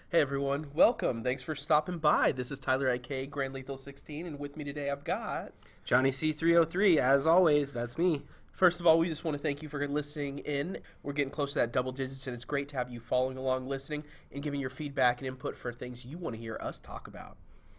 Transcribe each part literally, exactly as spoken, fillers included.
Hey everyone, welcome. Thanks for stopping by. This is Tyler I K, Grand Lethal sixteen, and with me today I've got... Johnny C three oh three, as always, that's me. First of all, we just want to thank you for listening in. We're getting close to that double digits, and it's great to have you following along, listening, and giving your feedback and input for things you want to hear us talk about.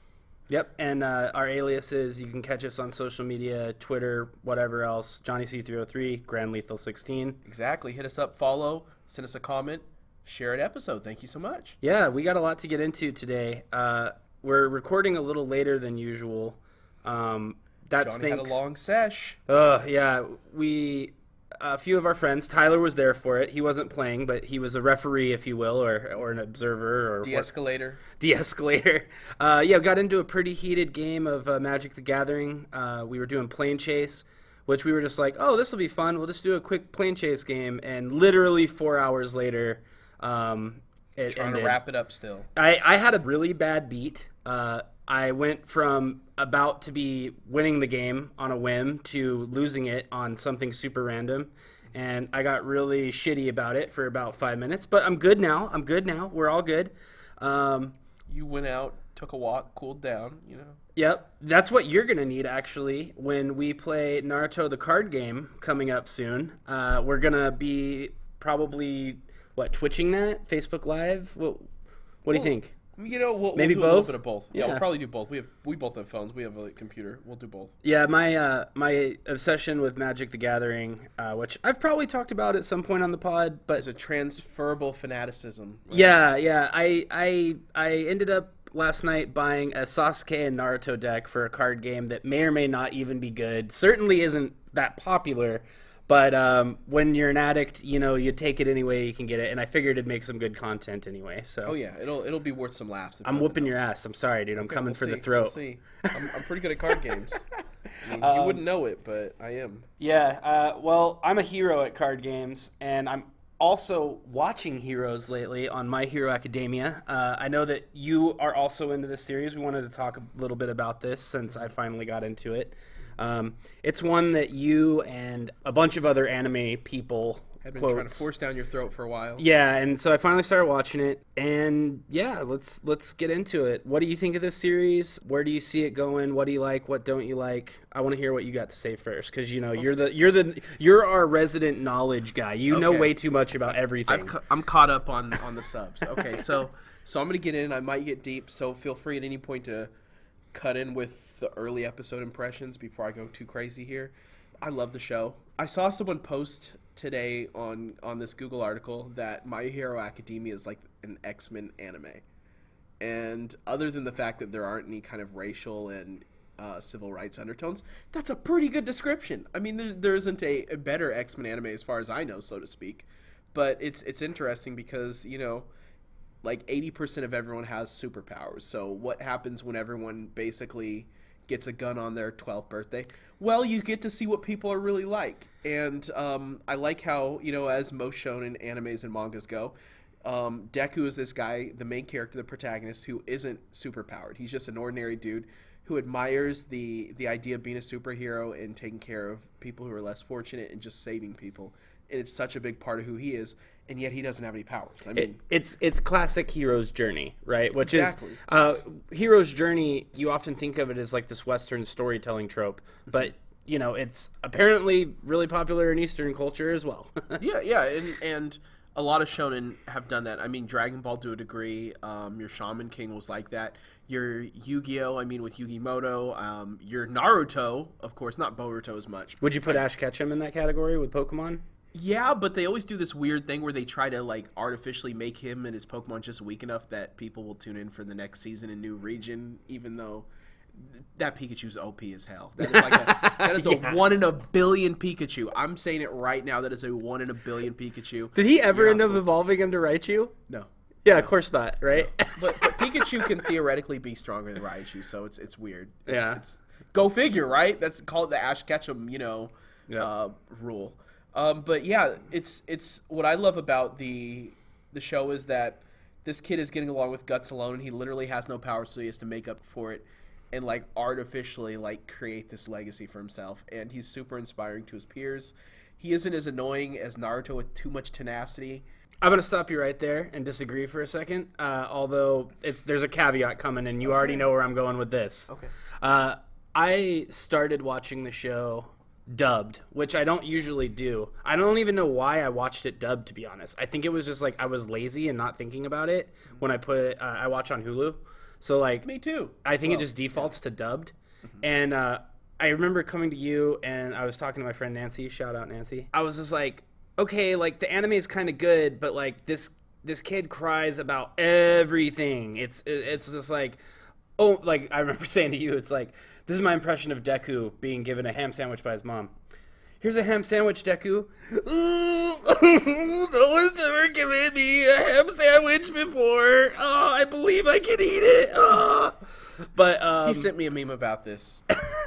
Yep, and uh, our aliases, you can catch us on social media, Twitter, whatever else, Johnny C three oh three, Grand Lethal sixteen. Exactly. Hit us up, follow, send us a comment, share an episode. Thank you so much. Yeah, we got a lot to get into today. Uh, we're recording a little later than usual. Um, that Johnny stinks. had a long sesh. Uh, yeah, we... A few of our friends, Tyler was there for it. He wasn't playing, but he was a referee, if you will, or or an observer. or De-escalator. De-escalator. Uh, yeah, got into a pretty heated game of uh, Magic the Gathering. Uh, we were doing plane chase, which we were just like, oh, this will be fun. We'll just do a quick plane chase game. And literally four hours later, um, it Trying ended. to wrap it up still. I, I had a really bad beat. Uh, I went from about to be winning the game on a whim to losing it on something super random. And I got really shitty about it for about five minutes. But I'm good now. I'm good now. We're all good. Um, You went out, took a walk, cooled down, you know. Yep. That's what you're going to need, actually, when we play Naruto the card game coming up soon. Uh, we're going to be probably, what, Twitching that? Facebook Live? What, what do you think? You know, we'll, Maybe we'll do a both? little bit of both. Yeah, Yeah. we'll probably do both. We have we both have phones. We have a computer. We'll do both. Yeah, my uh, my obsession with Magic the Gathering, uh, which I've probably talked about at some point on the pod, but It's a transferable fanaticism. right? yeah, yeah, I I I ended up last night buying a Sasuke and Naruto deck for a card game that may or may not even be good. Certainly isn't that popular, but um, when you're an addict, you know, you take it any way you can get it, and I figured it'd make some good content anyway. So Oh yeah, it'll it'll be worth some laughs. if I'm nothing whooping your else. ass. I'm sorry, dude. I'm Okay, coming we'll for see. the throat. We'll see. I'm, I'm pretty good at card games. I mean, Um, you wouldn't know it, but I am. Yeah, uh, well, I'm a hero at card games, and I'm also watching Heroes lately on My Hero Academia. Uh, I know that you are also into this series. We wanted to talk a little bit about this since I finally got into it. Um, it's one that you and a bunch of other anime people I've been quotes. trying to force down your throat for a while. Yeah, and so I finally started watching it, and yeah, let's let's get into it. What do you think of this series? Where do you see it going? What do you like? What don't you like? I want to hear what you got to say first, because you know you're the you're the you're our resident knowledge guy. You know Okay. way too much about everything. I've ca- I'm caught up on on the subs. Okay, so so I'm gonna get in. I might get deep. So feel free at any point to cut in with the early episode impressions before I go too crazy here. I love the show. I saw someone post today on on this Google article that My Hero Academia is like an X-Men anime. And other than the fact that there aren't any kind of racial and uh, civil rights undertones, that's a pretty good description. I mean, there, there isn't a, a better X-Men anime as far as I know, so to speak. But it's it's interesting because, you know, like eighty percent of everyone has superpowers. So what happens when everyone basically gets a gun on their twelfth birthday? Well, you get to see what people are really like. And um, I like how, you know, as most shonen animes and mangas go, um, Deku is this guy, the main character, the protagonist, who isn't superpowered. He's just an ordinary dude who admires the, the idea of being a superhero and taking care of people who are less fortunate and just saving people. And it's such a big part of who he is, and yet he doesn't have any powers. I mean, It, it's it's classic hero's journey, right? Which Exactly. is uh, hero's journey. You often think of it as like this Western storytelling trope, but you know it's apparently really popular in Eastern culture as well. yeah, yeah, and and a lot of shonen have done that. I mean, Dragon Ball to a degree. Um, your Shaman King was like that. Your Yu-Gi-Oh, I mean, with Yu-Gi-Moto. Um, your Naruto, of course, not Boruto as much. Would you put Ash Ketchum in that category with Pokemon? Yeah, but they always do this weird thing where they try to like artificially make him and his Pokemon just weak enough that people will tune in for the next season in New Region, even though that Pikachu's O P as hell. That is like a, that is a Yeah. one in a billion Pikachu. I'm saying it right now. That is a one in a billion Pikachu. Did he ever You're end not up full- evolving him to Raichu? No. Yeah, of course not, right? But, but Pikachu can theoretically be stronger than Raichu, so it's it's weird. It's, Yeah. It's, go figure, right? That's called the Ash Ketchum, you know, Yeah. uh, rule. Um, but yeah, it's it's what I love about the the show is that this kid is getting along with guts alone. He literally has no power, so he has to make up for it and like artificially like create this legacy for himself. And he's super inspiring to his peers. He isn't as annoying as Naruto with too much tenacity. I'm going to stop you right there and disagree for a second. Uh, although it's there's a caveat coming, and you okay. already know where I'm going with this. Okay. Uh, I started watching the show dubbed, which I don't usually do. I don't even know why I watched it dubbed, to be honest. I think it was just like I was lazy and not thinking about it when I put it. Uh, I watch on Hulu, so like me too. I think well, it just defaults yeah. to dubbed, mm-hmm. and uh, I remember coming to you and I was talking to my friend Nancy. Shout out Nancy. I was just like, okay, like the anime is kind of good, but like this this kid cries about everything. It's it's just like, oh, like I remember saying to you, it's like, this is my impression of Deku being given a ham sandwich by his mom. Here's a ham sandwich, Deku. No one's ever given me a ham sandwich before. Oh, I believe I can eat it. Oh. But um, he sent me a meme about this.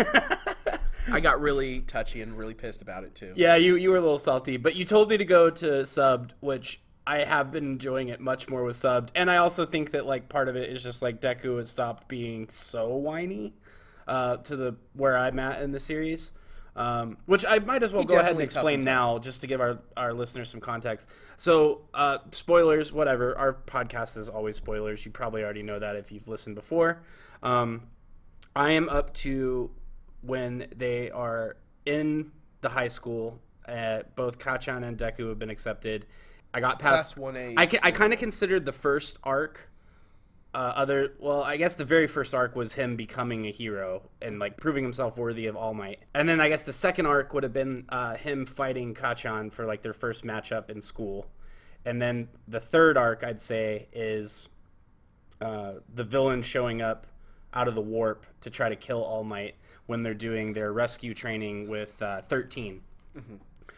I got really touchy and really pissed about it too. Yeah, you, you were a little salty, but you told me to go to subbed, which I have been enjoying it much more with subbed. And I also think that like part of it is just like Deku has stopped being so whiny uh, to the where I'm at in the series. Um, which I might as well he go ahead and explain now just to give our, our listeners some context. So, uh, spoilers, whatever. Our podcast is always spoilers. You probably already know that if you've listened before. Um, I am up to when they are in the high school. Uh, both Kacchan and Deku have been accepted. I got past one A. I, I kind of considered the first arc Uh, other well, I guess the very first arc was him becoming a hero and like proving himself worthy of All Might, and then I guess the second arc would have been uh, him fighting Kacchan for like their first matchup in school, and then the third arc I'd say is uh, the villain showing up out of the warp to try to kill All Might when they're doing their rescue training with uh, thirteen. Mm-hmm.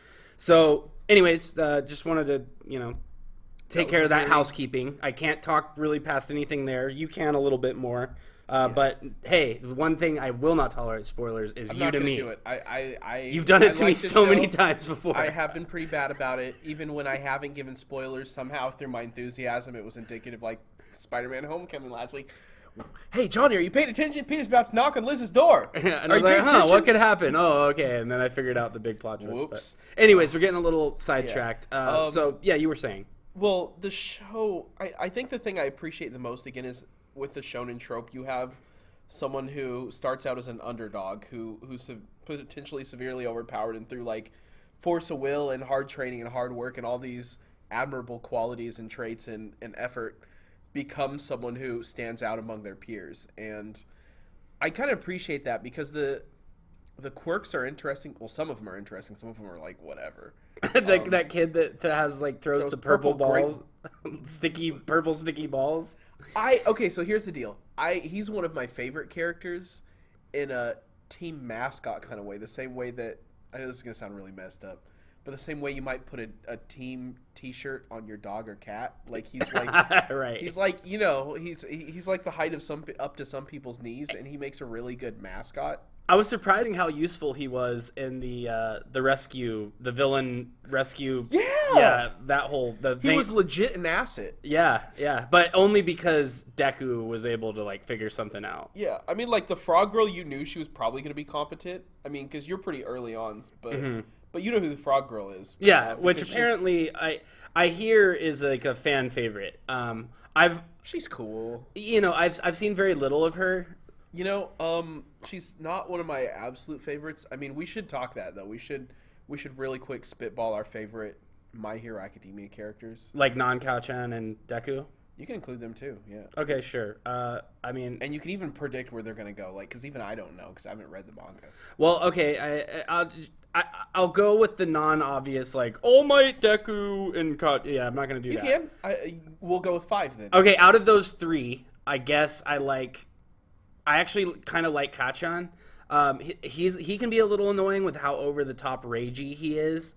So, anyways, uh, just wanted to you know. Take care of that housekeeping. I can't talk really past anything there. You can a little bit more. Uh, yeah. But, hey, the one thing I will not tolerate spoilers is I'm you not to gonna me. do it. I, I, I, You've done it I to like me so show. many show. times before. I have been pretty bad about it. Even when I haven't given spoilers, somehow through my enthusiasm, it was indicative, like Spider-Man Homecoming last week. Hey, Johnny, are you paying attention? Peter's about to knock on Liz's door. and are I was like, huh, attention? What could happen? Oh, okay. And then I figured out the big plot twist. Whoops. But anyways, we're getting a little sidetracked. Yeah. Uh, Um, so, yeah, you were saying. Well, the show, I, I think the thing I appreciate the most, again, is with the shonen trope, you have someone who starts out as an underdog, who who's se- potentially severely overpowered, and through, like, force of will and hard training and hard work and all these admirable qualities and traits and, and effort, becomes someone who stands out among their peers. And I kind of appreciate that because the the quirks are interesting. Well, some of them are interesting. Some of them are, like, whatever. that, um, that kid that, that has like throws, throws the purple, purple balls, sticky purple sticky balls. I okay, so here's the deal. I he's one of my favorite characters in a team mascot kind of way. The same way that I know this is gonna sound really messed up, but the same way you might put a, a team T-shirt on your dog or cat. Like he's like right. He's like you know he's he's like the height of some up to some people's knees, and he makes a really good mascot. I was surprising how useful he was in the uh, the rescue, the villain rescue. Yeah, yeah, that whole the he thing. was legit an asset. Yeah, yeah, but only because Deku was able to like figure something out. Yeah, I mean, like the frog girl, you knew she was probably going to be competent. I mean, because you're pretty early on, but mm-hmm. but you know who the frog girl is. Yeah, uh, which apparently I I hear is like a fan favorite. Um, I've she's cool. You know, I've I've seen very little of her. You know, um, she's not one of my absolute favorites. I mean, we should talk that though. We should we should really quick spitball our favorite My Hero Academia characters, like Non-Kacchan and Deku. You can include them too. Yeah. Okay, sure. Uh, I mean, and you can even predict where they're gonna go, like, because even I don't know because I haven't read the manga. Well, okay, I, I'll I, I'll go with the non-obvious, like All Might, Deku, and Ka- yeah, I'm not gonna do you that. You can. I, we'll go with five then. Okay, out of those three, I guess I like. I actually kind of like Kacchan. Um, he, he's he can be a little annoying with how over the top ragey he is,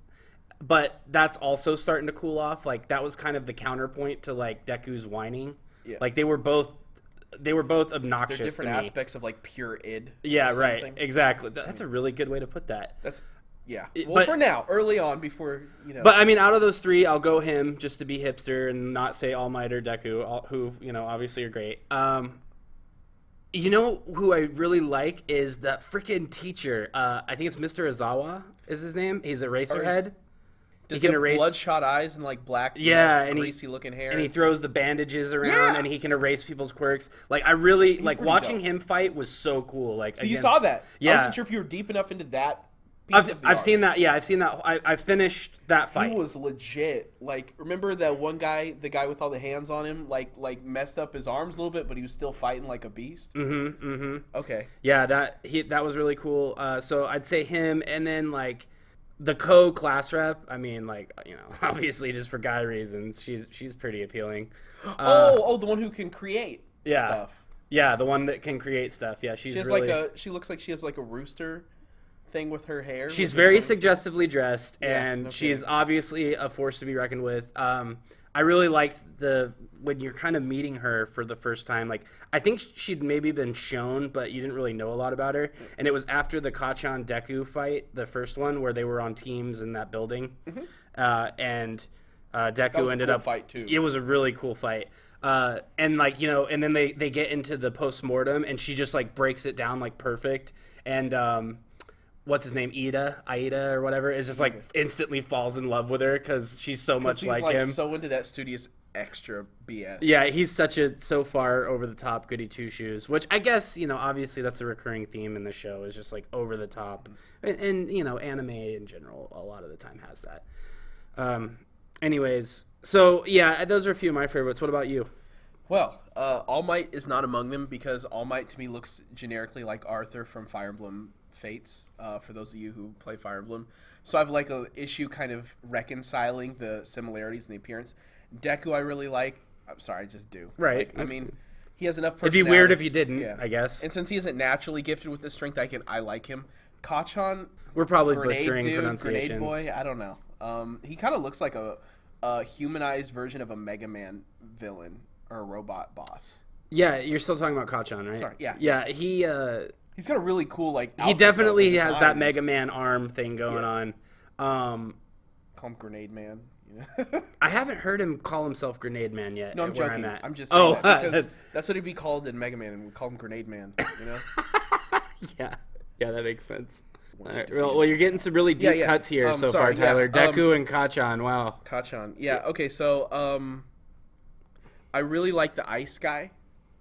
but that's also starting to cool off. Like that was kind of the counterpoint to like Deku's whining. Yeah. Like they were both they were both obnoxious. They're different to me. aspects of like pure id. Yeah, right. Exactly. That's a really good way to put that. That's yeah. Well, but, for now, early on, before you know. But I mean, out of those three, I'll go him just to be hipster and not say All Might or Deku, all, who you know obviously are great. Um, You know who I really like is that freaking teacher. Uh, I think it's Mister Ozawa is his name. He's a Eraserhead. Does he he can have erase bloodshot eyes and like black, Yeah, like, and he- greasy looking hair? and he and throws the bandages around, Yeah. and he can erase people's quirks. Like I really like pretty watching dope. him fight was so cool. Like So you against- saw that? I Yeah, wasn't sure if you were deep enough into that. Piece I've, of the I've art. seen that. Yeah, I've seen that. I, I finished that fight. He was legit. Like, remember that one guy, the guy with all the hands on him, like like messed up his arms a little bit, but he was still fighting like a beast. Mm-hmm. Mm-hmm. Okay. Yeah, that he that was really cool. Uh, so I'd say him, and then like the co class rep. I mean, like you know, obviously just for guy reasons, she's she's pretty appealing. Uh, oh, oh, the one who can create yeah. stuff. Yeah, the one that can create stuff. Yeah, she's She has really. like a. She looks like she has like a rooster thing with her hair. She's with her very wings. suggestively dressed, Yeah, and no she's kidding. obviously a force to be reckoned with. Um, I really liked the when you're kind of meeting her for the first time. Like I think she'd maybe been shown, but you didn't really know a lot about her. And it was after the Kachan Deku fight, the first one, where they were on teams in that building, Mm-hmm. uh, and uh, Deku That was a ended cool up. fight too. It was a really cool fight. Uh, and like you know, and then they they get into the post mortem, and she just like breaks it down like perfect. And um, what's his name, Ida, Aida or whatever, is just like instantly falls in love with her because she's so much He's like, like him. so into that studious extra B S. Yeah, he's such a so far over the top goody two shoes, which I guess you know obviously that's a recurring theme in the show is just like over the top, and, and you know anime in general a lot of the time has that. Um, anyways, so yeah, those are a few of my favorites. What about you? Well, uh, All Might is not among them because All Might to me looks generically like Arthur from Fire Emblem Fates. Uh, for those of you who play Fire Emblem, so I have like a issue kind of reconciling the similarities in the appearance. Deku, I really like. I'm sorry, I just do. Right. Like, I mean, he has enough. It'd be Personality. weird if you didn't. Yeah. I guess. And since he isn't naturally gifted with this strength, I can I like him. Kachan, We're probably Grenade butchering dude, pronunciations. Grenade Boy. I don't know. Um, he kind of looks like a, a humanized version of a Mega Man villain or a robot boss. Yeah, you're still talking about Kachan, right? Sorry, yeah. Yeah, he uh, He's got a really cool like. he outfit, though. definitely His has design that is- Mega Man arm thing going Yeah. on. Um, Call him Grenade Man. You know? I haven't heard him call himself Grenade Man yet. no, I'm where joking. I'm, at. I'm just saying oh, that because that's, that's what he'd be called in Mega Man, and we call him Grenade Man. You know. yeah, yeah, that makes sense. All Once right, you well, defeat well, him. you're getting some really deep Yeah, yeah. cuts here Um, so sorry, far, Tyler. yeah, um, Deku and Kachan. Wow. Kachan. Yeah. Okay. So, um, I really like the ice guy.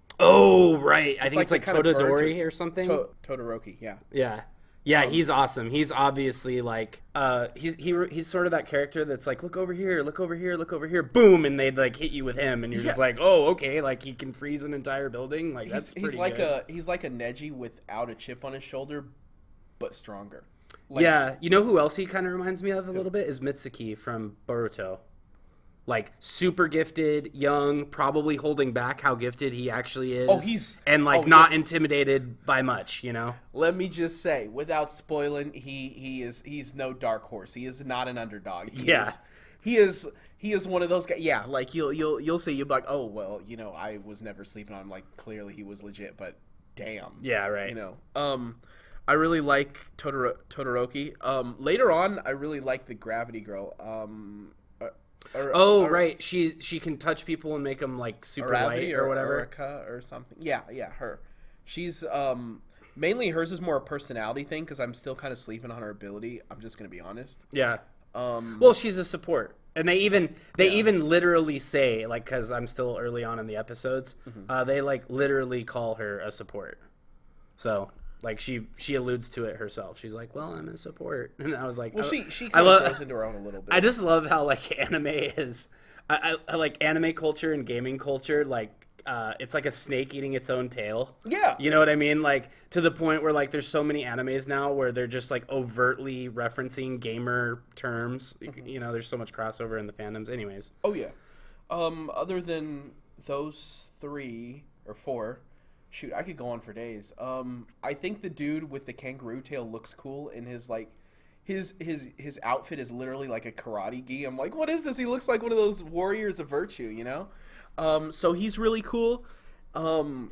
Oh, right. I think like it's like the kind of bird Tododori to- or something. To- Todoroki. Yeah. Yeah. Yeah, he's awesome. He's obviously like uh he's he he's sort of that character that's like look over here, look over here, look over here, boom, and they'd like hit you with him and you're just Yeah. like, "Oh, okay, like he can freeze an entire building." Like that's He's, pretty he's like good. a he's like a Neji without a chip on his shoulder, but stronger. Like, Yeah, you know who else he kind of reminds me of a little bit is Mitsuki from Boruto. Like super gifted, young, probably holding back how gifted he actually is. Oh, he's- and like oh, not yeah. intimidated by much, you know. Let me just say, without spoiling, he he is he's no dark horse. He is not an underdog. He Yeah. Is, he is he is one of those guys. Yeah, like you'll you'll you'll see. You'll be like, oh well, you know, I was never sleeping on him. Like clearly he was legit, but damn. Yeah, right. You know. Um, I really like Todoro- Todoroki. Um, later on, I really like the Gravity Girl. Um. uh, or- Oh, or- right. She she can touch people and make them like super light Aravati or, whatever. Erica or something. Yeah, yeah, her. She's um mainly hers is more a personality thing because I'm still kind of sleeping on her ability. I'm just gonna be honest. Yeah. Um, Well, she's a support, and they even they Yeah. even literally say like because I'm still early on in the episodes, Mm-hmm. uh, they like literally call her a support. So like she she alludes to it herself. She's like, "Well, I'm a support," and I was like, well, I- she she I kind love. of goes into her own a little bit. I just love how like anime is. I, I, I like anime culture and gaming culture. Like uh, it's like a snake eating its own tail. Yeah. You know what I mean? Like to the point where like there's so many animes now where they're just like overtly referencing gamer terms. Mm-hmm. You know, there's so much crossover in the fandoms. Anyways. Oh yeah. Um, other than those three or four, shoot, I could go on for days. Um, I think the dude with the kangaroo tail looks cool in his like. His, his his outfit is literally like a karate gi. I'm like, what is this? He looks like one of those warriors of virtue, you know? Um, so he's really cool. Um,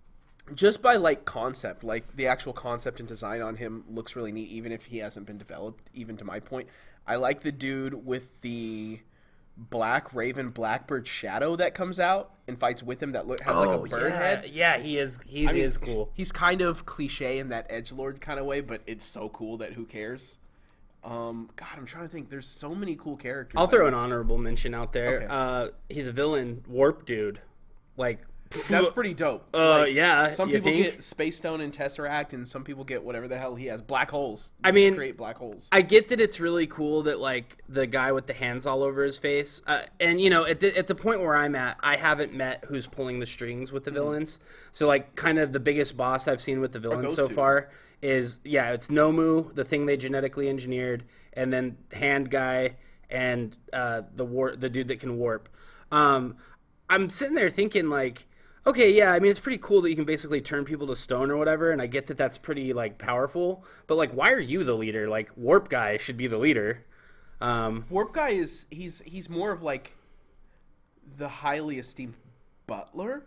just by like concept, like the actual concept and design on him looks really neat, even if he hasn't been developed, even to my point. I like the dude with the black raven blackbird shadow that comes out and fights with him that look has like a bird Oh, yeah. head. Yeah, he is. He I mean, is cool. He's kind of cliche in that edgelord kind of way, but it's so cool that who cares? Um, God, I'm trying to think. There's so many cool characters. I'll throw an honorable mention out there. Okay. Uh, he's a villain, Warp Dude. Like, That's pretty dope. Uh, Like, yeah. Some you people think? get Space Stone and Tesseract, and some people get whatever the hell he has. Black holes. I Just mean, create black holes. I get that it's really cool that like the guy with the hands all over his face, uh, and you know, at the at the point where I'm at, I haven't met who's pulling the strings with the villains. So like, kind of the biggest boss I've seen with the villains those so two. far is yeah, it's Nomu, the thing they genetically engineered, and then Hand Guy and uh, the war the dude that can warp. Um, I'm sitting there thinking like. Okay, yeah, I mean, it's pretty cool that you can basically turn people to stone or whatever, and I get that that's pretty, like, powerful, but, like, why are you the leader? Like, Warp Guy should be the leader. Um, Warp Guy is he's he's more of like the highly esteemed butler.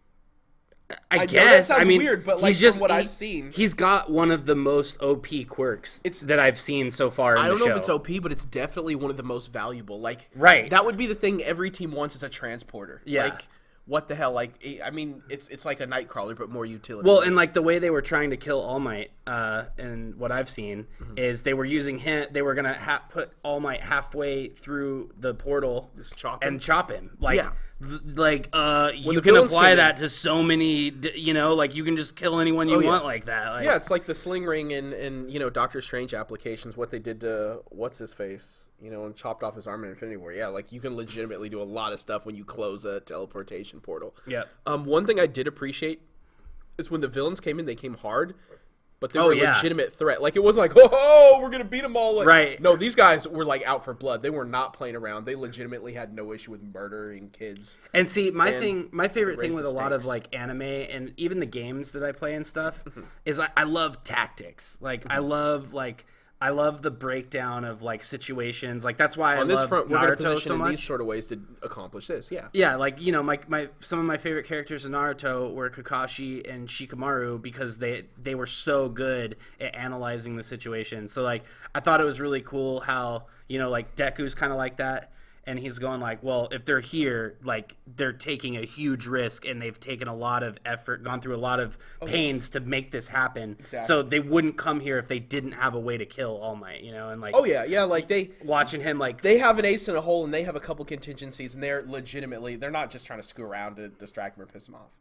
I, know guess, that sounds I mean, weird, but, like, he's from just, what he- I've seen- he's got one of the most O P quirks It's- that I've seen so far in I don't the know show. if it's O P, but it's definitely one of the most valuable. Like, Right. that would be the thing every team wants is a transporter. Yeah. Like, what the hell? Like, I mean, it's it's like a Nightcrawler, but more utility. Well, and like the way they were trying to kill All Might, uh, and what I've seen Mm-hmm. is they were using him. They were gonna ha- put All Might halfway through the portal, Just chop him? and chop him. Like, Yeah. th- like uh, you the can villains apply came that to so many. D- you know, like you can just kill anyone you Oh, yeah. want like that. Like, yeah, it's like the sling ring in, in you know Doctor Strange applications. What they did to what's his face, you know, and chopped off his arm in Infinity War. Yeah, like you can legitimately do a lot of stuff when you close a teleportation portal. yeah. Um, one thing I did appreciate is when the villains came in, they came hard, but they Oh, were a yeah. legitimate threat. Like it wasn't like, oh, we're gonna beat them all. Like, Right. No, these guys were like out for blood. They were not playing around. They legitimately had no issue with murdering kids. And see, my and thing, my favorite thing raise with the a lot of stakes. like anime and even the games that I play and stuff Mm-hmm. is I, I love tactics. Like I love like I love the breakdown of like situations. Like that's why I On this love front, we're gonna Naruto position so in much. these sort of ways to accomplish this. Yeah. Yeah, like you know, my my some of my favorite characters in Naruto were Kakashi and Shikamaru because they they were so good at analyzing the situation. So like, I thought it was really cool how you know like Deku's kind of like that, and he's going like, well, if they're here, like they're taking a huge risk and they've taken a lot of effort, gone through a lot of pains to make this happen. Exactly. So they wouldn't come here if they didn't have a way to kill All Might, you know, and like Oh yeah, yeah. Like they watching him like they have an ace in a hole, and they have a couple contingencies, and they're legitimately they're not just trying to screw around to distract him or piss him off.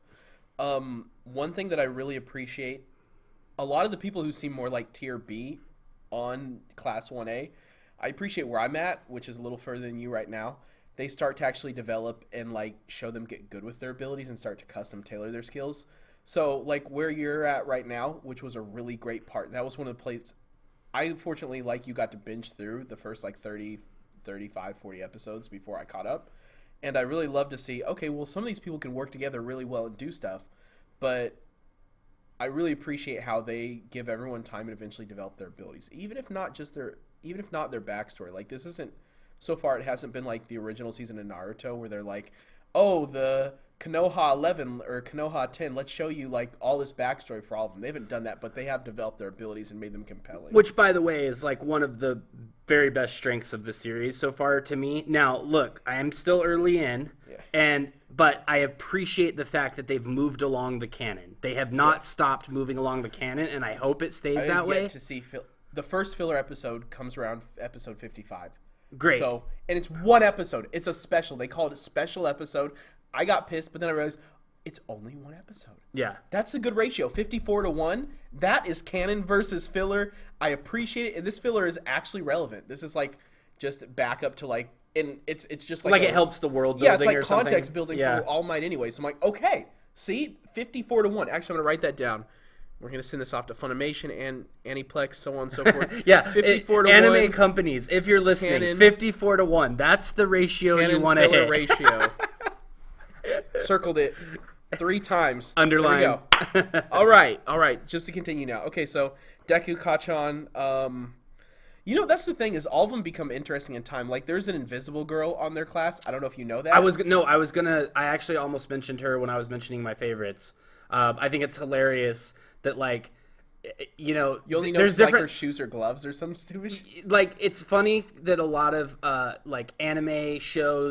Um, one thing that I really appreciate, a lot of the people who seem more like tier B on class one A, I appreciate where I'm at, which is a little further than you right now. They start to actually develop and like show them get good with their abilities and start to custom tailor their skills. So like where you're at right now, which was a really great part. That was one of the places I fortunately, like you, got to binge through the first like thirty, thirty-five, forty episodes before I caught up. And I really love to see, okay, well, some of these people can work together really well and do stuff. But I really appreciate how they give everyone time and eventually develop their abilities. Even if not just their, even if not their backstory. Like this isn't, so far it hasn't been like the original season of Naruto where they're like, oh, the Konoha eleven or Konoha ten, let's show you like all this backstory for all of them. They haven't done that, but they have developed their abilities and made them compelling. Which, by the way, is like one of the very best strengths of the series so far to me. Now, look, I am still early in, Yeah. and but I appreciate the fact that they've moved along the canon. They have not stopped moving along the canon, and I hope it stays I that have way. yet to see fill- the first filler episode comes around episode fifty-five. Great. So, and it's one episode. It's a special. They call it a special episode. I got pissed, but then I realized it's only one episode. Yeah. That's a good ratio, fifty-four to one. That is canon versus filler. I appreciate it, and this filler is actually relevant. This is like just back up to like, and it's it's just like Like a- it helps the world building Yeah, it's like or something. context building Yeah. for All Might anyway. So I'm like, okay, see, fifty-four to one. Actually, I'm gonna write that down. We're gonna send this off to Funimation and Aniplex, so on and so forth. Yeah, fifty-four it- to anime one. companies, if you're listening, Canon. fifty-four to one. That's the ratio you Canon want to filler hit. ratio. Circled it three times. Underline. There we go. all right, all right. Just to continue now. Okay, so Deku Kachan. Um, you know, that's the thing is all of them become interesting in time. Like, there's an invisible girl on their class. I don't know if you know that. I was no, I was gonna. I actually almost mentioned her when I was mentioning my favorites. Um, I think it's hilarious that like, you know, You only know there's it's like different. her shoes or gloves or some stupid. Sh- Like it's funny that a lot of uh, like anime shows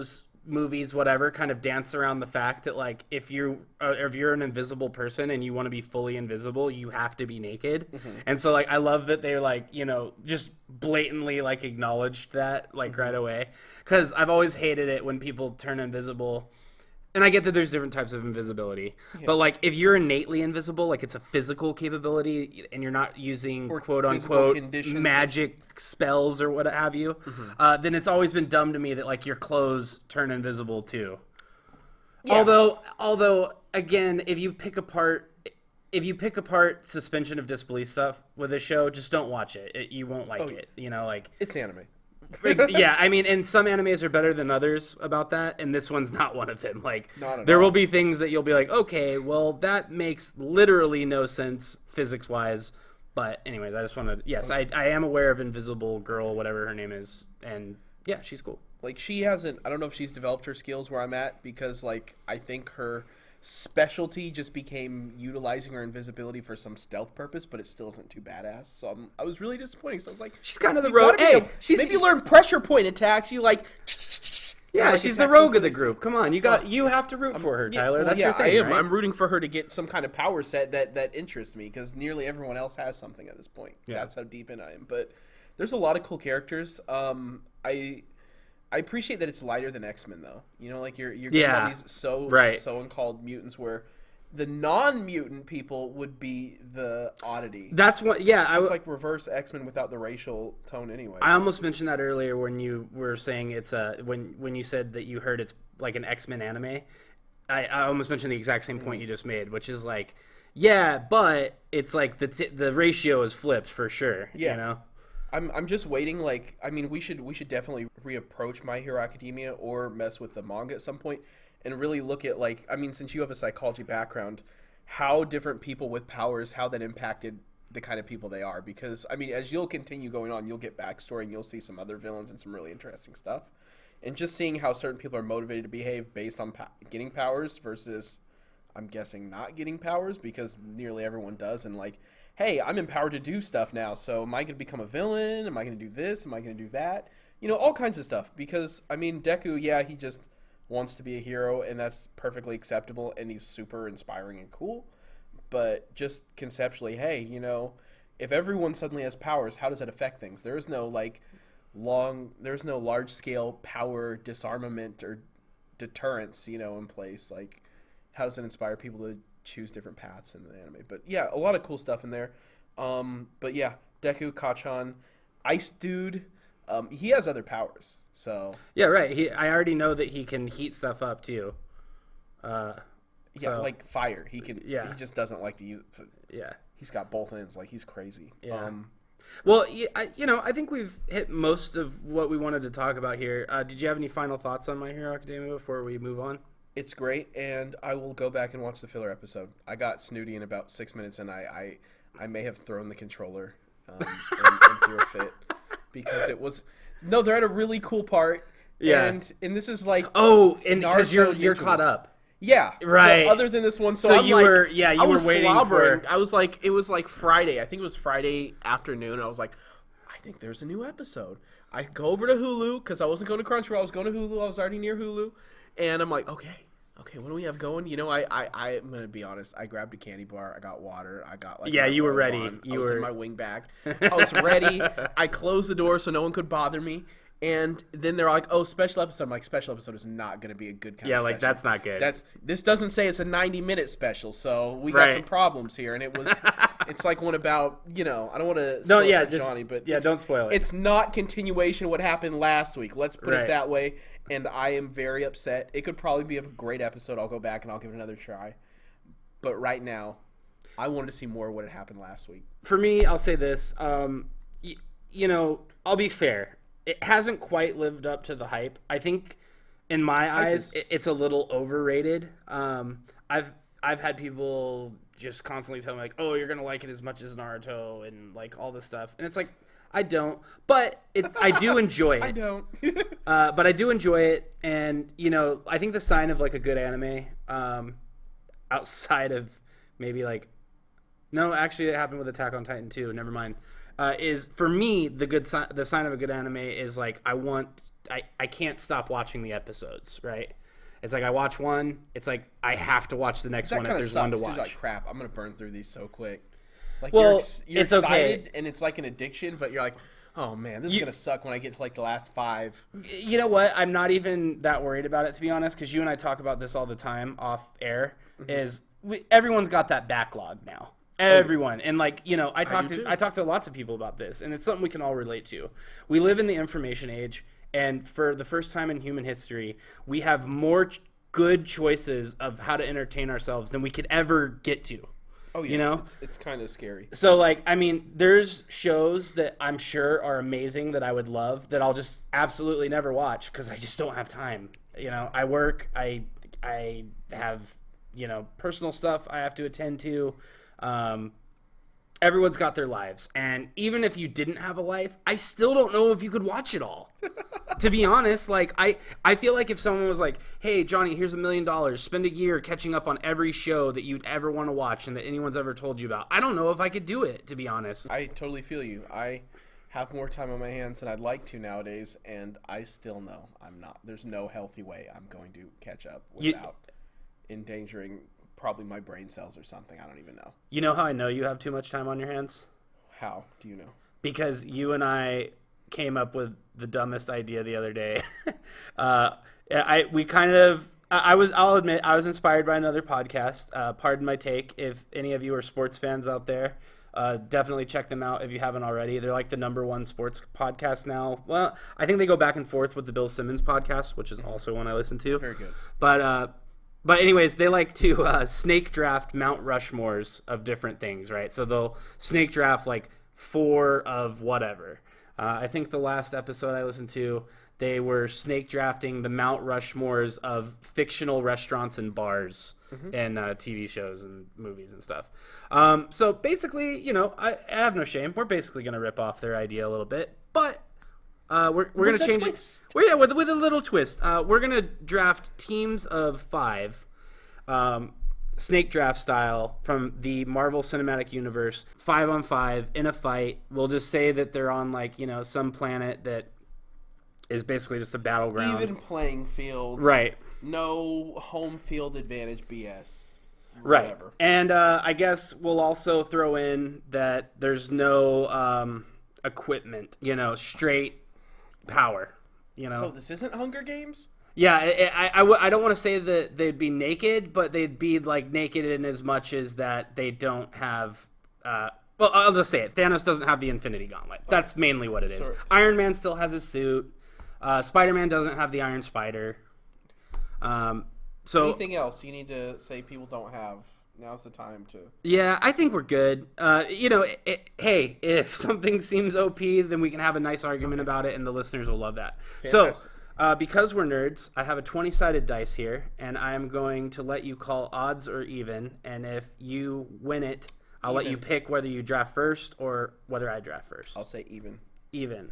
movies, whatever, kind of dance around the fact that like if you uh, if you're an invisible person and you want to be fully invisible, you have to be naked. Mm-hmm. And so like I love that they're like, you know, just blatantly like acknowledged that like mm-hmm. right away, because I've always hated it when people turn invisible. And I get that there's different types of invisibility, yeah. but like if you're innately invisible, like it's a physical capability, and you're not using or quote unquote magic or... spells or what have you, mm-hmm. uh, then it's always been dumb to me that like your clothes turn invisible too. Yeah. Although, although again, if you pick apart, if you pick apart suspension of disbelief stuff with this show, just don't watch it. it you won't like oh, it. You know, like it's anime. Yeah, I mean, and some animes are better than others about that, and this one's not one of them. Like, there all. will be things that you'll be like, okay, well, that makes literally no sense physics-wise. But anyways, I just want to, yes, I, I am aware of Invisible Girl, whatever her name is, and yeah, she's cool. Like, she hasn't, I don't know if she's developed her skills where I'm at, because, like, I think her specialty just became utilizing her invisibility for some stealth purpose, but it still isn't too badass. So I'm, I was really disappointed. So I was like, she's kind of the rogue. Hey, she's, maybe learn pressure point attacks. You like, yeah, like she's the rogue of the group. Come on, you got, oh, you have to root for her, Tyler. Yeah, well, That's yeah, your thing, I am. Right? I'm rooting for her to get some kind of power set that that interests me, because nearly everyone else has something at this point. Yeah. That's how deep in I am. But there's a lot of cool characters. Um, I. I appreciate that it's lighter than X-Men, though. You know, like you're you're getting yeah. all these so right. so called mutants where the non-mutant people would be the oddity. That's what, yeah. So I was like reverse X-Men without the racial tone, anyway. I almost mentioned that earlier when you were saying it's a when when you said that you heard it's like an X-Men anime. I, I almost mentioned the exact same point mm-hmm. you just made, which is like, yeah, but it's like the t- the ratio is flipped for sure. Yeah. You know. I'm I'm just waiting. Like, I mean, we should we should definitely reapproach My Hero Academia or mess with the manga at some point and really look at, like, I mean, since you have a psychology background, how different people with powers, how that impacted the kind of people they are. Because I mean, as you'll continue going on, you'll get backstory and you'll see some other villains and some really interesting stuff. And just seeing how certain people are motivated to behave based on po- getting powers versus, I'm guessing, not getting powers, because nearly everyone does, and like, hey, I'm empowered to do stuff now, so am I going to become a villain? Am I going to do this? Am I going to do that? You know, all kinds of stuff. Because, I mean, Deku, yeah, he just wants to be a hero, and that's perfectly acceptable, and he's super inspiring and cool. But just conceptually, hey, you know, if everyone suddenly has powers, how does that affect things? There is no, like, long, there's no large-scale power disarmament or deterrence, you know, in place. Like, how does it inspire people to choose different paths in the anime? But yeah, a lot of cool stuff in there. Um, but yeah, Deku, Kacchan, Ice Dude, um, he has other powers. So yeah, right. He, I already know that he can heat stuff up too. Uh, yeah, so, like fire. He can. Yeah. He just doesn't like to use. Yeah. He's got both ends. Like, he's crazy. Yeah. Um, well, I, you know, I think we've hit most of what we wanted to talk about here. Uh, did you have any final thoughts on My Hero Academia before we move on? It's great, and I will go back and watch the filler episode. I got snooty in about six minutes, and I, I, I may have thrown the controller um, and, and threw a fit because it was no. They're at a really cool part, yeah. And and this is like oh, and because you're you're caught up, yeah, right. Other than this one, so, so I'm you like, were yeah you I were was waiting slobbering. for. I was like, it was like Friday. I think it was Friday afternoon. And I was like, I think there's a new episode. I go over to Hulu because I wasn't going to Crunchyroll. I was going to Hulu. I was already near Hulu, and I'm like, okay. Okay, what do we have going? You know, I, I, I'm going to be honest. I grabbed a candy bar. I got water. I got, like... Yeah, you were ready. On. You I was were... in my wing bag. I was ready. I closed the door so no one could bother me. And then they're like, oh, special episode. I'm like, special episode is not going to be a good kind yeah, of special. Yeah, like, that's not good. That's This doesn't say it's a ninety-minute special, so we got right. some problems here. And it was... it's like one about, you know... I don't want to no, spoil yeah, it for just, Johnny, but... Yeah, don't spoil it. It's not continuation of what happened last week. Let's put right. it that way. And I am very upset. It could probably be a great episode. I'll go back and I'll give it another try. But right now, I wanted to see more of what had happened last week. For me, I'll say this. Um, y- you know, I'll be fair. It hasn't quite lived up to the hype. I think, in my eyes, it, it's a little overrated. Um, I've I've had people just constantly tell me, like, oh, you're going to like it as much as Naruto and, like, all this stuff. And it's like, I don't, but it, I do enjoy it. I don't. uh, but I do enjoy it, and, you know, I think the sign of, like, a good anime, um, outside of maybe, like, no, actually it happened with Attack on Titan too, never mind, uh, is, for me, the good si- the sign of a good anime is, like, I want I, I can't stop watching the episodes, right? It's like I watch one, it's like I have to watch the next that one if there's sucks, one to 'cause watch. You're like, crap, I'm gonna burn through these so quick. Like Well, you're, ex- you're it's okay. excited and it's like an addiction, but you're like, oh man, this You- is gonna suck when I get to like the last five. You know what? I'm not even that worried about it, to be honest, because you and I talk about this all the time off air. Mm-hmm. Is we, everyone's got that backlog now. Everyone, and like you know, I talk do to too. I talk to lots of people about this, and it's something we can all relate to. We live in the information age, and for the first time in human history, we have more ch- good choices of how to entertain ourselves than we could ever get to. Oh yeah, You know? it's, it's kind of scary. So, like, I mean, there's shows that I'm sure are amazing that I would love that I'll just absolutely never watch because I just don't have time. You know, I work, I I have, you know, personal stuff I have to attend to. Um, everyone's got their lives. And even if you didn't have a life, I still don't know if you could watch it all. To be honest, like I, I feel like if someone was like, hey, Johnny, here's a million dollars, spend a year catching up on every show that you'd ever want to watch and that anyone's ever told you about. I don't know if I could do it, to be honest. I totally feel you. I have more time on my hands than I'd like to nowadays, and I still know I'm not. There's no healthy way I'm going to catch up You- without endangering probably my brain cells or something. I don't even know. You know how I know you have too much time on your hands? How do you know? Because you and I came up with the dumbest idea the other day. uh, I we kind of I I was I'll admit I was inspired by another podcast. Uh, Pardon my take. If any of you are sports fans out there, uh, definitely check them out if you haven't already. They're like the number one sports podcast now. Well, I think they go back and forth with the Bill Simmons podcast, which is also one I listen to. Very good. But uh, but anyways, they like to uh, snake draft Mount Rushmores of different things, right? So they'll snake draft like four of whatever. Uh, I think the last episode I listened to, they were snake drafting the Mount Rushmores of fictional restaurants and bars and uh, T V shows and movies and stuff. Um, so basically, you know, I, I have no shame. We're basically going to rip off their idea a little bit, but uh, we're we're going With to a change twist. it. Well, yeah, with with a little twist. Uh, we're going to draft teams of five. Um, snake draft style from the Marvel Cinematic Universe, five on five in a fight. We'll just say that they're on like, you know, some planet that is basically just a battleground. Even playing field. Right. No home field advantage B S. Right. Whatever. And uh, I guess we'll also throw in that there's no um, equipment, you know, straight power, you know. So this isn't Hunger Games? Yeah, I, I, I, w- I don't want to say that they'd be naked, but they'd be like naked in as much as that they don't have. Uh, well, I'll just say it. Thanos doesn't have the Infinity Gauntlet. That's mainly what it is. Sorry. Iron Man still has his suit. Uh, Spider-Man doesn't have the Iron Spider. Um, so Anything else you need to say people don't have? Now's the time to. yeah, I think we're good. Uh, you know, it, it, hey, if something seems O P, then we can have a nice argument about it, and the listeners will love that. Fantastic. So. Uh, because we're nerds, I have a twenty-sided dice here, and I'm going to let you call odds or even, and if you win it, I'll let you Even. pick whether you draft first or whether I draft first. I'll say even. Even.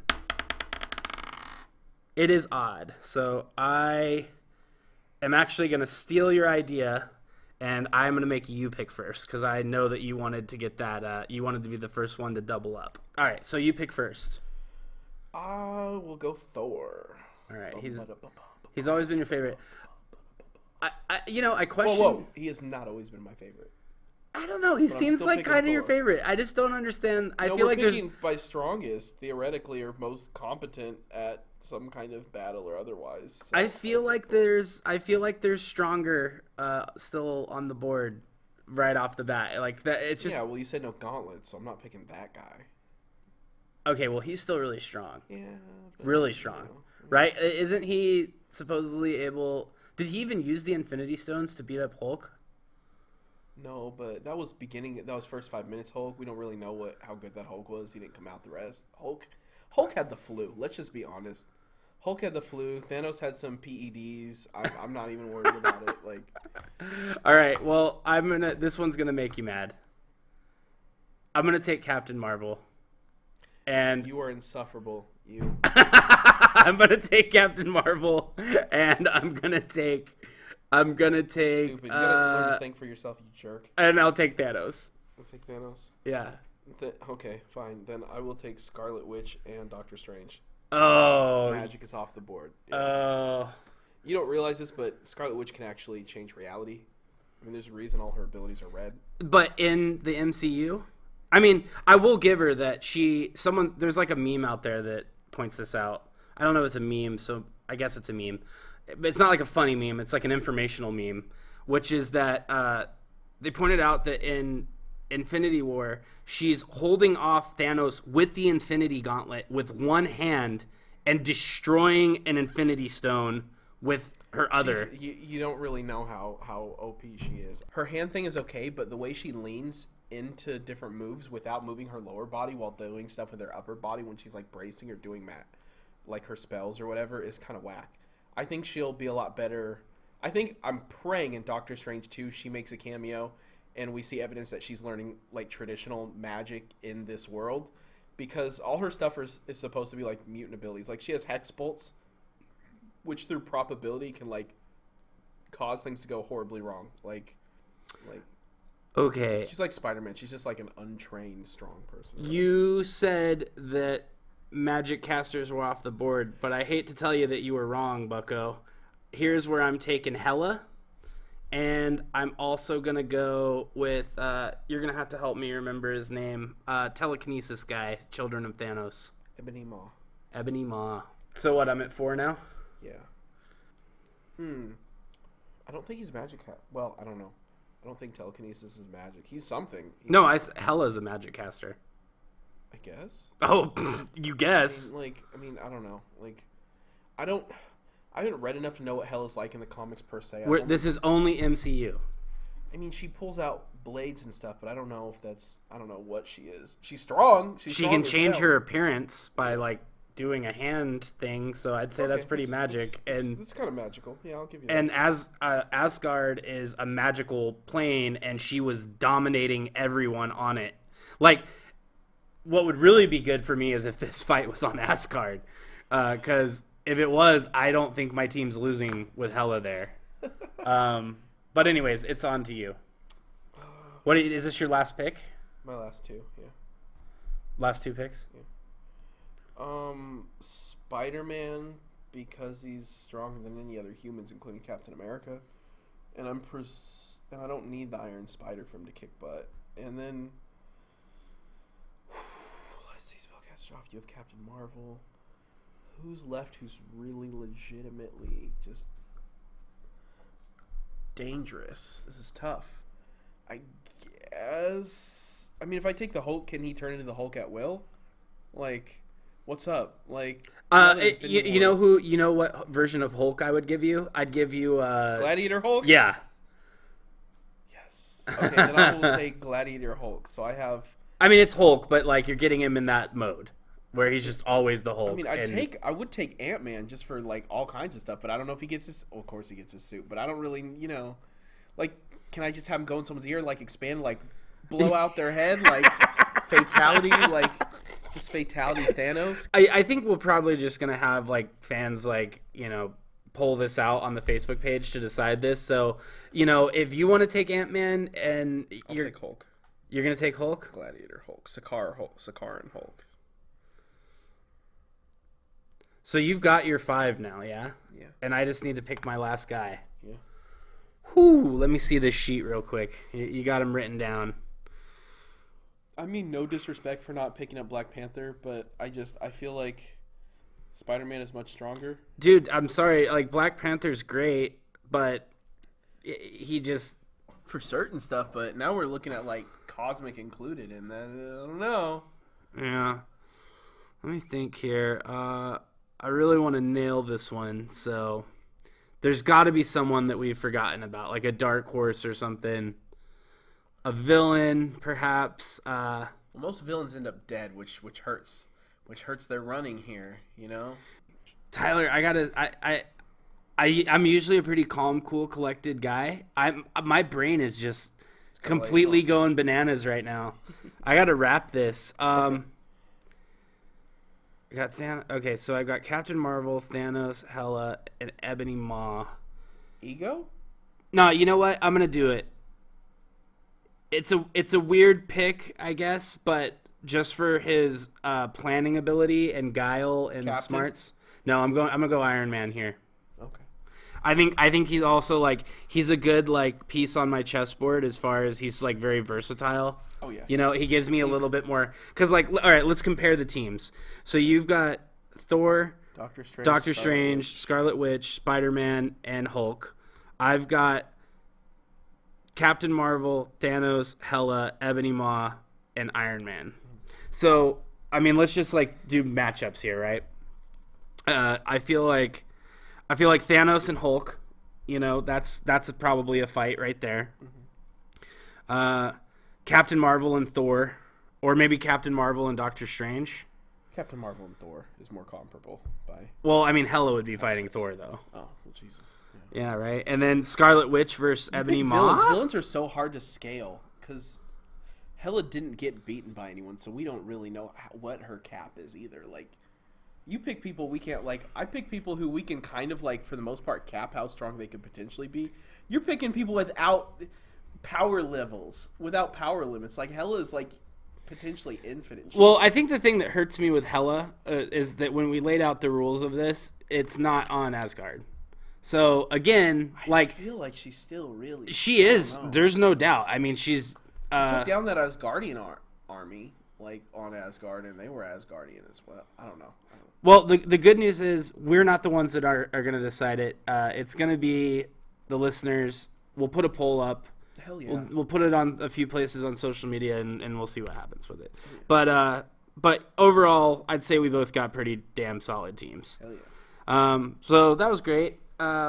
It is odd, so I am actually going to steal your idea, and I'm going to make you pick first, because I know that you wanted to get that, uh, you wanted to be the first one to double up. All right, so you pick first. I will go Thor. All right, he's he's always been your favorite. I, I you know, I question. Whoa, whoa. He has not always been my favorite. I don't know. He But I'm seems still like picking kind of your Thor. favorite. I just don't understand. I no, feel we're like there's. picking by strongest, theoretically, or most competent at some kind of battle or otherwise. So. I feel like there's. I feel like there's stronger uh, still on the board right off the bat. Like that. It's just Yeah, well, you said no gauntlets, so I'm not picking that guy. okay. Well, he's still really strong. Yeah. but, Really you strong, know. right? I- Isn't he supposedly able? Did he even use the Infinity Stones to beat up Hulk? No, but that was beginning. That was first five minutes. Hulk. We don't really know what how good that Hulk was. He didn't come out the rest. Hulk. Hulk had the flu. Let's just be honest. Hulk had the flu. Thanos had some P E Ds. I'm, I'm not even worried about it. Like, All right. Well, I'm gonna. This one's gonna make you mad. I'm gonna take Captain Marvel, and you are insufferable. You. I'm gonna take Captain Marvel, and I'm gonna take. I'm gonna take. Stupid. You gotta learn Uh, to think for yourself, you jerk. and I'll take Thanos. I'll take Thanos. Yeah. Th- okay, fine. Then I will take Scarlet Witch and Doctor Strange. Oh. Magic is off the board. Oh. Yeah. Uh, you don't realize this, but Scarlet Witch can actually change reality. I mean, there's a reason all her abilities are red. But in the M C U, I mean, I will give her that she. Someone there's like a meme out there that points this out. I don't know if it's a meme, so I guess it's a meme. But it's not like a funny meme. It's like an informational meme, which is that uh, they pointed out that in Infinity War, she's holding off Thanos with the Infinity Gauntlet with one hand and destroying an Infinity Stone with her other. You, you don't really know how, how O P she is. Her hand thing is okay, but the way she leans into different moves without moving her lower body while doing stuff with her upper body when she's like bracing or doing mat, like her spells or whatever, is kind of whack. I think she'll be a lot better. I think I'm praying in Doctor Strange two she makes a cameo and we see evidence that she's learning like traditional magic in this world, because all her stuff is, is supposed to be like mutant abilities. Like she has hex bolts, which through probability can like cause things to go horribly wrong. Like, like okay, she's like Spider-Man. She's just like an untrained strong person. You said that magic casters were off the board, but I hate to tell you that you were wrong, bucko. Here's where I'm taking Hela, and I'm also going to go with, uh, you're going to have to help me remember his name, uh, telekinesis guy, Children of Thanos. Ebony Maw. Ebony Maw. So what, I'm at four now? Yeah. Hmm. I don't think he's magic. Ca- well, I don't know. I don't think telekinesis is magic. He's something. He's no, I, Hela's a magic caster. I guess. Oh, you guess. I mean, like, I mean, I don't know. Like, I don't. I haven't read enough to know what Hela's like in the comics per se. This is only M C U. I mean, she pulls out blades and stuff, but I don't know if that's. I don't know what she is. She's strong. She's she strong can change well. her appearance by like doing a hand thing. So I'd say okay, that's pretty it's, magic. It's, and it's, it's kind of magical. Yeah, I'll give you that. And as uh, Asgard is a magical plane, and she was dominating everyone on it. Like, what would really be good for me is if this fight was on Asgard, because uh, if it was, I don't think my team's losing with Hela there. Um, but anyways, it's on to you. What is this your last pick? My last two, yeah. Last two picks? Yeah. Um, Spider-Man, because he's stronger than any other humans, including Captain America, and I'm pers- and I don't need the Iron Spider for him to kick butt. And then let's see, spellcaster off. You have Captain Marvel. Who's left? Who's really legitimately just dangerous? This is tough. I guess. I mean, if I take the Hulk, can he turn into the Hulk at will? Like, what's up? Like, uh, it, you, you know who? You know what version of Hulk I would give you? I'd give you uh, Gladiator Hulk. Yeah. Yes. Okay, then I will take Gladiator Hulk. So I have. I mean, it's Hulk, but like you're getting him in that mode where he's just always the Hulk. I mean, I and... take I would take Ant-Man just for like all kinds of stuff, but I don't know if he gets his. Well, of course, he gets his suit, but I don't really, you know, like, can I just have him go in someone's ear, like expand, like blow out their head, like fatality, like just fatality Thanos? I, I think we're probably just gonna have like fans like you know pull this out on the Facebook page to decide this. So you know if you want to take Ant-Man and I'll you're take Hulk. You're gonna take Hulk? Gladiator Hulk, Sakaar Hulk, Sakaran Hulk. So you've got your five now, yeah? Yeah. And I just need to pick my last guy. Yeah. Whew, let me see this sheet real quick. You, you got him written down. I mean, no disrespect for not picking up Black Panther, but I just, I feel like Spider-Man is much stronger. Dude, I'm sorry. Like, Black Panther's great, but he just... For certain stuff, but now we're looking at, like, Cosmic included, and then, I don't know. Yeah. Let me think here. Uh... I really want to nail this one, so there's got to be someone that we've forgotten about, like a dark horse or something. A villain, perhaps. Uh, well, most villains end up dead, which which hurts, which hurts their running here. You know, Tyler, I gotta. I I, I I'm usually a pretty calm, cool, collected guy. I'm my brain is just completely like going bananas right now. I gotta wrap this. Um. Okay. I got Thanos. Okay, so I've got Captain Marvel, Thanos, Hela, and Ebony Maw. Ego? No, you know what? I'm gonna do it. It's a it's a weird pick, I guess, but just for his uh, planning ability and guile and Captain? smarts. No, I'm going. I'm gonna go Iron Man here. Okay. I think. I think he's also like he's a good like piece on my chessboard as far as he's like very versatile. Oh yeah. You know, he gives me a little bit more because like all right, let's compare the teams. So you've got Thor, Doctor Strange, Doctor Scarlet Strange, Witch. Scarlet Witch, Spider-Man, and Hulk. I've got Captain Marvel, Thanos, Hela, Ebony Maw, and Iron Man. So, I mean, let's just like do matchups here, right? Uh, I feel like I feel like Thanos and Hulk, you know, that's that's probably a fight right there. Mm-hmm. Uh, Captain Marvel and Thor, or maybe Captain Marvel and Doctor Strange. Captain Marvel and Thor is more comparable by. Well, I mean, Hela would be fighting Thor though. Oh, well, Jesus. Yeah, Yeah, right. And then Scarlet Witch versus You Ebony pick Maw. Villains. Villains are so hard to scale because Hela didn't get beaten by anyone, so we don't really know how, what her cap is either. Like, you pick people we can't like. I pick people who we can kind of like for the most part cap how strong they could potentially be. You're picking people without power levels, without power limits. Like Hela is like potentially infinite. Well, I think the thing that hurts me with Hela uh, is that when we laid out the rules of this, it's not on Asgard. So again, like I feel like she's still really. she is. know. There's no doubt. I mean, she's. Uh, Took down that Asgardian ar- army like on Asgard, and they were Asgardian as well. I don't know. I don't know. well, the the good news is we're not the ones that are are going to decide it. Uh, it's going to be the listeners. We'll put a poll up. Hell yeah. We'll, we'll put it on a few places on social media, and, and we'll see what happens with it. But uh, but overall, I'd say we both got pretty damn solid teams. Hell yeah. Um, so that was great. Uh,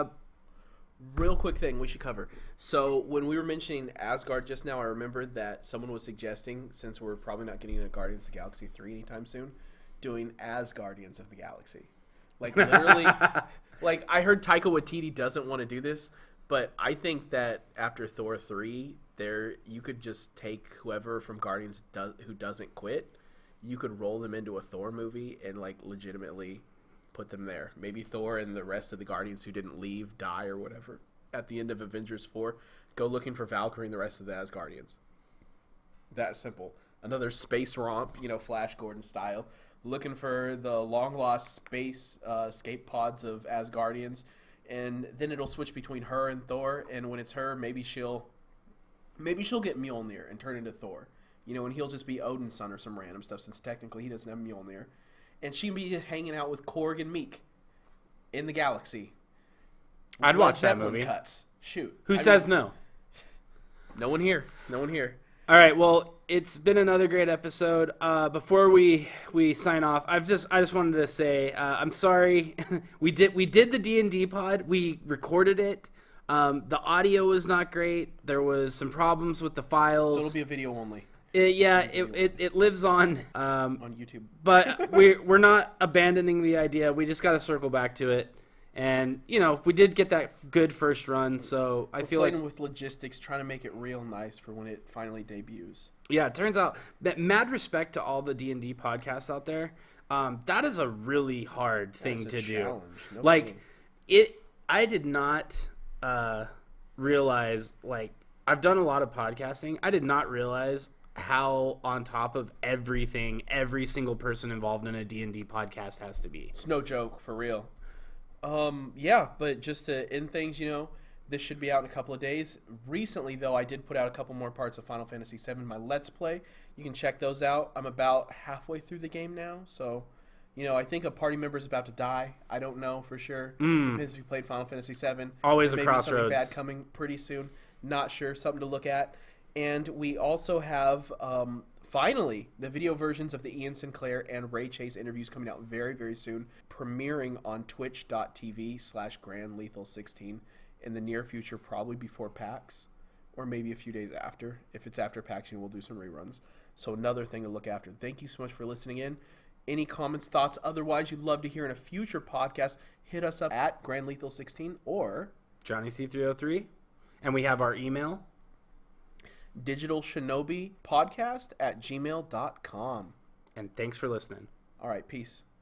Real quick thing we should cover. So when we were mentioning Asgard just now, I remembered that someone was suggesting, since we're probably not getting a Guardians of the Galaxy three anytime soon, doing as Guardians of the Galaxy. Like literally, like I heard Taika Waititi doesn't want to do this, but I think that after Thor three, there you could just take whoever from Guardians does, who doesn't quit, you could roll them into a Thor movie and like legitimately put them there. Maybe Thor and the rest of the Guardians who didn't leave die or whatever. At the end of Avengers four, go looking for Valkyrie and the rest of the Asgardians. That simple. Another space romp, you know, Flash Gordon style. Looking for the long-lost space uh, escape pods of Asgardians. And then it'll switch between her and Thor. And when it's her, maybe she'll maybe she'll get Mjolnir and turn into Thor. You know, and he'll just be Odin's son or some random stuff, since technically he doesn't have Mjolnir. And she'll be hanging out with Korg and Meek in the galaxy. I'd Led watch that Zeppelin movie. Cuts. Shoot. Who I says mean, no? No one here. No one here. All right. Well, it's been another great episode. Uh, before we we sign off, I've just I just wanted to say uh, I'm sorry. we did we did the D and D pod. We recorded it. Um, the audio was not great. There was some problems with the files. So it'll be a video only It- yeah, it, it, it lives on. Um, on YouTube. but we're we're not abandoning the idea. We just got to circle back to it. And you know, we did get that good first run, so I We're feel like playing with logistics, trying to make it real nice for when it finally debuts. yeah. It turns out that mad respect to all the D and D podcasts out there. Um, that is a really hard thing That's a to do. challenge. No Like kidding. it, I did not uh, realize. Like I've done a lot of podcasting. I did not realize how on top of everything every single person involved in a D and D podcast has to be. It's no joke, for real. Um, yeah, but just to end things, you know, this should be out in a couple of days. Recently, though, I did put out a couple more parts of Final Fantasy seven, my Let's Play. You can check those out. I'm about halfway through the game now, so, you know, I think a party member is about to die. I don't know for sure. Mm. Depends if you played Final Fantasy seven. Always a Maybe something crossroads. bad coming pretty soon. Not sure. Something to look at. And we also have, um, finally, the video versions of the Ian Sinclair and Ray Chase interviews coming out very, very soon, premiering on twitch.tv slash Grand Lethal 16 in the near future, probably before PAX, or maybe a few days after. If it's after PAX, you know, we'll do some reruns. So another thing to look after. Thank you so much for listening in. Any comments, thoughts, otherwise you'd love to hear in a future podcast, hit us up at Grand Lethal sixteen or Johnny C three oh three, and we have our email. Digital Shinobi Podcast at gmail dot com. And thanks for listening. All right, peace.